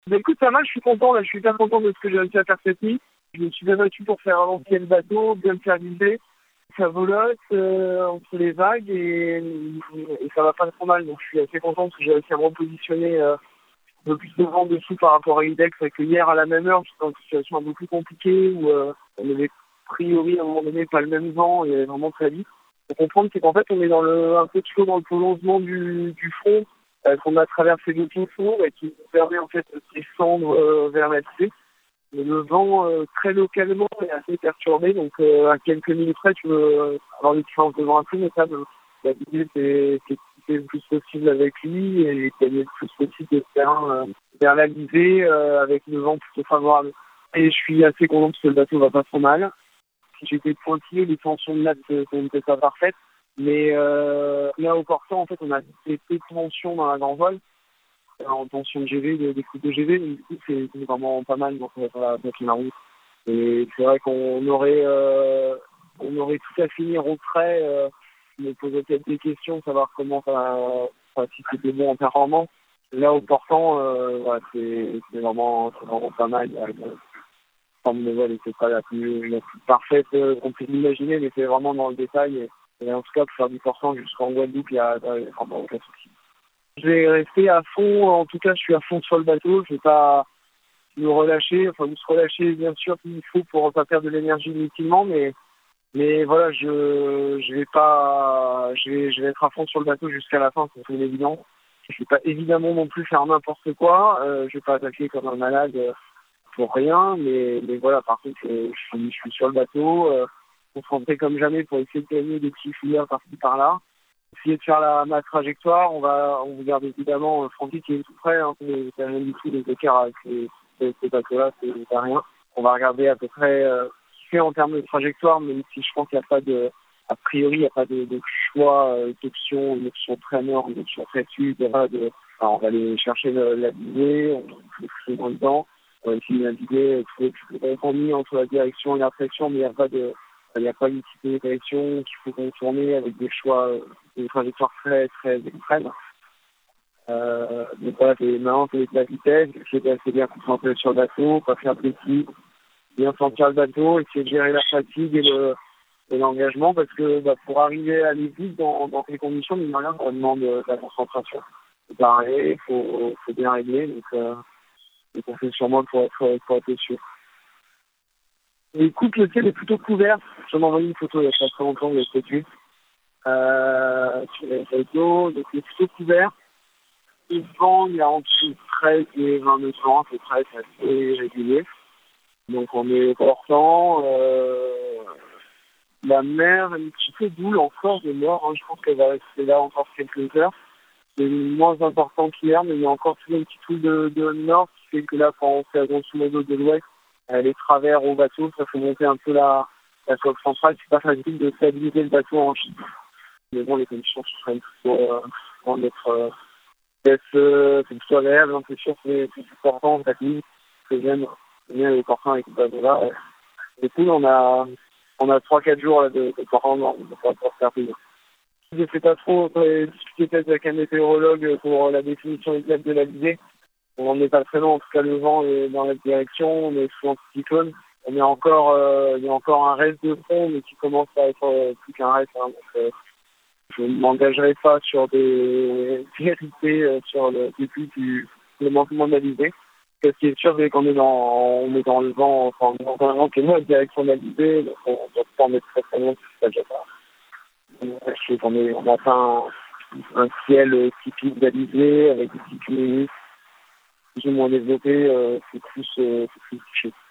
Bah, écoute, ça va, je suis content, là, je suis bien content de ce que j'ai réussi à faire cette nuit. Je me suis bien battu pour faire avancer le bateau, bien le faire viser. Ça volote entre les vagues et ça va pas trop mal. Donc je suis assez content parce que j'ai réussi à me repositionner un peu plus de vent dessous par rapport à Idex. Avec hier à la même heure, j'étais dans une situation un peu plus compliquée où on avait a priori à un moment donné pas le même vent et vraiment très vite. Faut comprendre c'est qu'en fait on est dans un peu toujours dans le prolongement du front qu'on a traversé de tout le fond et qui nous permet en fait de descendre vers l'Atlantique. Le vent, très localement, est assez perturbé. Donc, à quelques minutes près, tu veux avoir une différence de vent assez notable. L'idée, c'est de quitter le plus possible avec lui et gagner le plus possible de terrain vers l'Alizé avec le vent plutôt favorable. Et je suis assez content parce que le bateau va pas trop mal. Si j'étais pointillé, les tensions de natte n'étaient pas parfaites. Mais là, au portant, en fait, on a des tensions dans la grand voile. En tension de GV, des coups de GV, donc du coup c'est vraiment pas mal dans la route. Et c'est vrai qu'on aurait tout à finir au frais, me poser peut-être des questions, savoir comment si c'était bon en performance. Là au portant, voilà, c'est vraiment pas mal. La forme de vol n'était pas la plus parfaite qu'on puisse imaginer, mais c'est vraiment dans le détail. Et en tout cas pour faire du portant jusqu'en Guadeloupe, il y a vraiment aucun souci. Je vais rester à fond, en tout cas je suis à fond sur le bateau, je vais pas me relâcher, enfin se relâcher bien sûr qu'il faut pour pas perdre de l'énergie inutilement, mais voilà, je vais être à fond sur le bateau jusqu'à la fin, c'est évident. Je vais pas évidemment non plus faire n'importe quoi, je vais pas attaquer comme un malade pour rien, mais voilà, par contre je suis sur le bateau, concentré comme jamais pour essayer de gagner des petits fouillards par-ci par-là. Essayer de faire ma trajectoire, on regarde évidemment Francky qui est tout près, hein, c'est rien du tout les écarts avec ces bateaux-là, c'est rien. On va regarder à peu près ce qu'il fait en termes de trajectoire, même si je pense qu'il n'y a pas a priori, il n'y a pas de choix, d'option, une option très nord, une option très sud, on va aller chercher la visée, on va plus dans le temps, on va essayer de naviguer, trouver le compromis entre la direction et la pression, mais il n'y a pas une petite direction qu'il faut contourner avec des choix, des trajectoires très, très extrêmes. Donc voilà, maintenant, c'est la vitesse, j'étais assez bien concentré sur le bateau, pas faire de bêtises, bien sentir le bateau, essayer de gérer la fatigue et l'engagement, parce que pour arriver à aller vite dans ces conditions, mine de rien, ça demande de la concentration. C'est pareil, faut bien régler, donc on fait sur moi pour être sûr. Écoute, le ciel est plutôt couvert. Je m'ai envoyé une photo il y a pas très longtemps de la statue sur les réseaux, donc il est plutôt couvert. Le vent, il y a entre 13 et 20 nœuds vent, c'est assez régulier. Donc on est portant. La mer est un petit peu boule encore de nord, hein. Je pense qu'elle va rester là encore quelques heures. C'est moins important qu'hier, mais il y a encore tout un petit truc de nord qui fait que là, quand on fait grosso modo de l'ouest, les travers au bateau, ça fait monter un peu la coque centrale. C'est pas facile de stabiliser le bateau en chute. Mais bon, les conditions sont plutôt d'être c'est plutôt agréable, hein. C'est sûr que c'est important, cette ligne, que j'aime bien les portants avec ce bateau-là. Du coup, on a 3-4 jours là, de portants pour faire plaisir. Je ne sais pas trop, discuter peut-être avec un météorologue pour la définition exacte de la visée. On n'en est pas très loin, en tout cas le vent est dans la direction, on est sous anticyclone. Il y a encore un reste de front, mais qui commence à être plus qu'un reste. Hein, donc, je ne m'engagerai pas sur des vérités sur le début du manquement de la visée. Ce qui est sûr, c'est qu'on est dans le vent, enfin, dans un vent qui est moins en direction de la visée, donc on doit pas en être très très loin, c'est ça que j'attends. On a fait un ciel typique d'Alizé avec des petits cumulus plus ou moins développé, c'est plus touché.